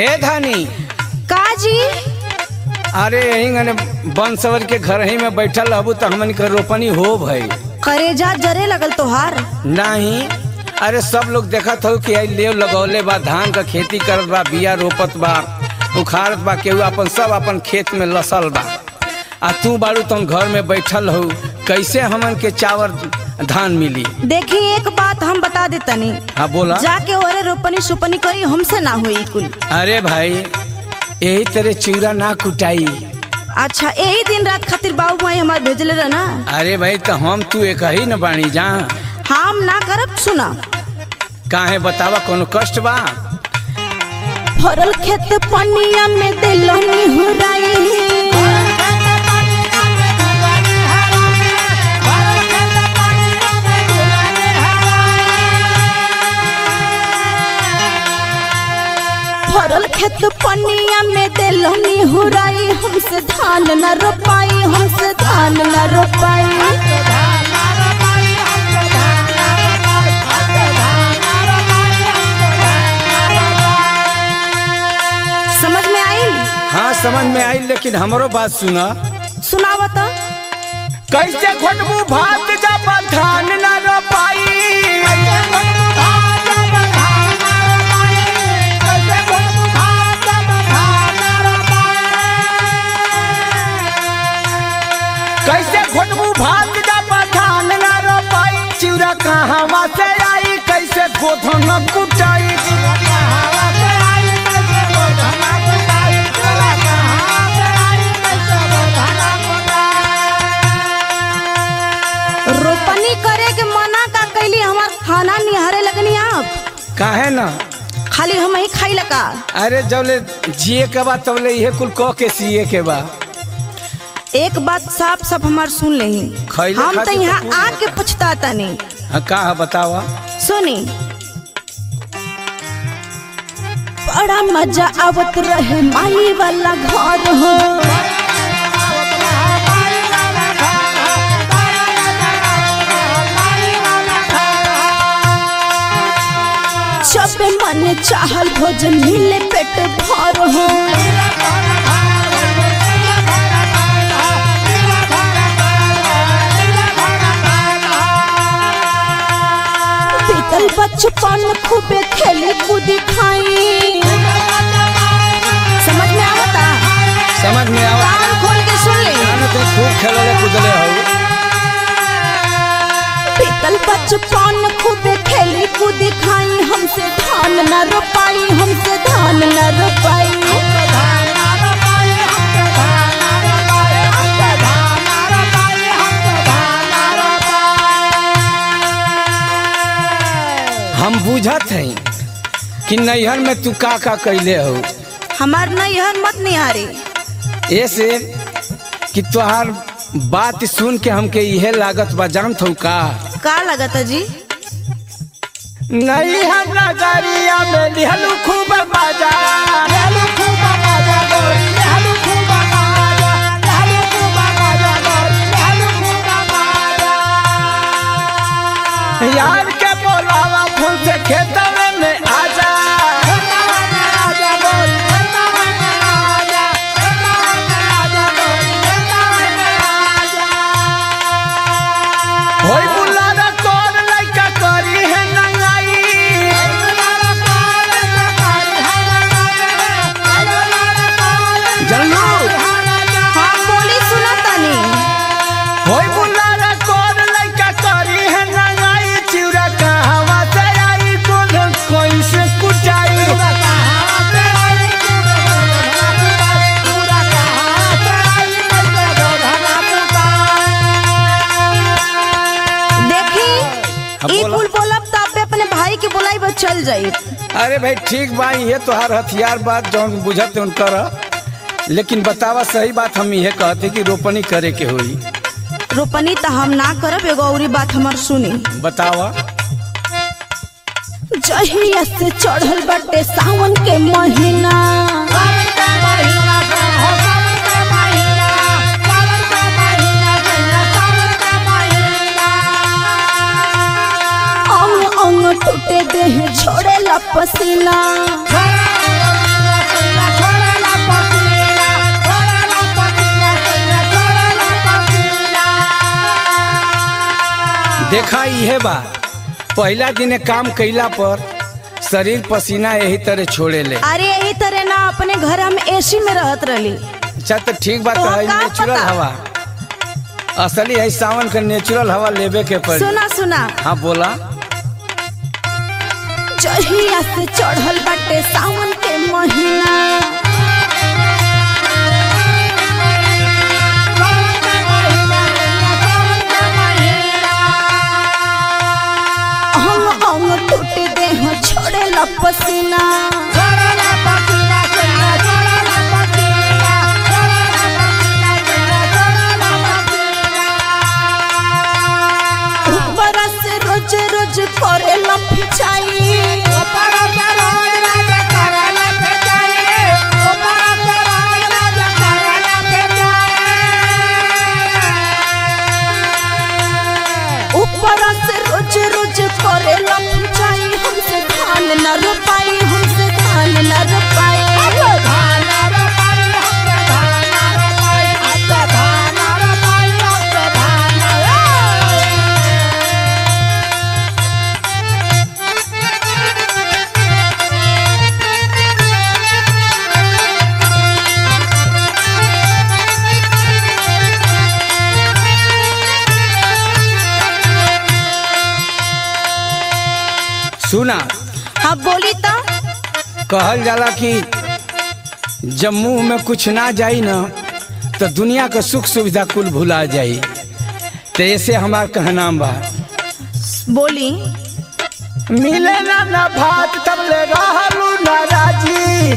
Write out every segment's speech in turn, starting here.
ए धानी काजी अरे यही बंसवर के घर ही में बैठल रहबू तो हमन के रोपनी हो भाई करेजा जरे लगल तोहार नहीं। अरे सब लोग देखत हो कि लेव लगौले बा, धान का खेती करत बा, बिया रोपत बा, उखाड़त बा, केहू अपन सब अपन खेत में लसल बा। आ तू बारू तुम घर में बैठल हो, कैसे हमन के चावल धान मिली? देखी एक बात हम बता दे तनी। हाँ बोला। जाके ओरे रोपनी सुपनी करी, हमसे ना हुई कुल। अरे भाई यही तेरे चिड़ा ना कुटाई। अच्छा यही दिन रात खातिर बाबू भाई हमार भेजले रह ना। अरे भाई तो हम तू एक ही न बानी जा। हम ना करब सुना। काहे बतावा कोनो कष्ट बा? भरल खेत पनिया में दिलनी हुराई, भरल खेत पनिया में दिलनी हुराई, हमसे धान न रोपाई, हमसे धान न रोपाई। समझ में आई? हाँ समझ में आई, लेकिन हमारो बात सुना। सुनावा तो। कैसे खोटबू भात जब धान न रोपाई, कैसे खोटबू भात जब धान न रोपाई, चिड़ा कहाँ से आई, कैसे गोधन कुटाई। रोपनी करे के मना का कैली, हमार खाना निहारे लगनी आप। काहे ना? खाली हम ही खाई लगा। अरे जबले जिए के बा तबले ये कुल कह के सिए के बा। एक बात साफ साफ हमार सुन ले, हम तो यहाँ आके पूछता नहीं। हाँ कहा बतावा। सुनी। बड़ा मजा आवत रहे माई वाला घर हो, जब मन चाहल भोजन मिले पेट भर हो। बीतल बचपन खूबे खेली कूदी खाई। समझ में आवता? समझ में आवता। कान खोल के सुन ले। तो खूब खेलले कूदले हो। बीतल बचपन खूबे खेली कूदी खाई, हमसे धान न रोपाई, हमसे धान न रोपाई। हम बुझत हैं कि नैहर में तू का कैले हो। हमार नैहर मत निहारी। ऐसे कि तुहार बात सुन के हमके यह लागत बा, जानत हो का लगत जी? नहीं हम नगरिया में लिहलू खूब बाजा, यार के बोलावा फूल से खेतवे में आजा। होई बुलाना कौन लइका करी है नंगाई, जानलू? हाँ बोली सुना तनी। होई बुलाना कौन लइका करी है नंगाई, चिड़ा कहवा से आई, गोधन कोई से कुटाई। ई कुल बोलब तो आपे अपने भाई के बुलाई बस चल जाई। अरे भाई ठीक बा, ये तोहार हथियार बात जौन बुझत उन कर, लेकिन बतावा सही बात। हम ये कहते कि रोपनी करे के होई। रोपनी तो हम ना करब। एगो औरी बात हमार सुनी। बतावा। जहिया से चढ़ल बाटे सावन के महीना, अंग अंग टूटे देह छोड़े ला पसीना। देखा इहे बा, पहला दिन काम कैला पर शरीर पसीना यही तरह छोड़े ले। अरे यही तरह ना अपने घर हम एसी में रहत रही। अच्छा तो ठीक बात तो है, का नेचुरल पता? हवा असली है, सावन का नेचुरल हवा लेवे के पड़ी। सुना सुना, हाँ बोला। जहिया से चढ़ल बाटे सावन के महीना, हम टूट देह छोड़े ला पसीना। बरस रोज रोज करे ला फिचाई, ऊपर से रोज रोज करे ला फिचाई। हमसे धान न रोपाई, हमसे धान न रोपाई। सुना, हाँ बोली तो। कहल जाला कि जब मुंह में कुछ ना जाई ना तो दुनिया का सुख सुविधा कुल भुला जाई। तो ऐसे हमार कहना बा, बोली। मिले ना भात तब ले रहलू ना राजी।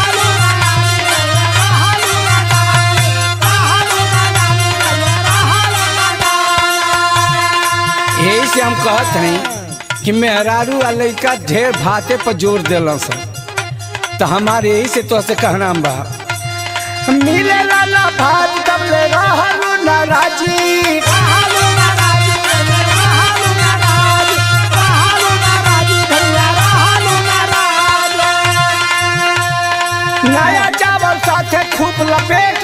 यही से हम कहते हैं कि मेहरारू आ लड़का ढेर भाते पर जोर दिल सन। तो हमारे यही से तो से कहना बा, मिले ना भात तब ले रहलू ना राजी। नया चावल साथे खूब लपेट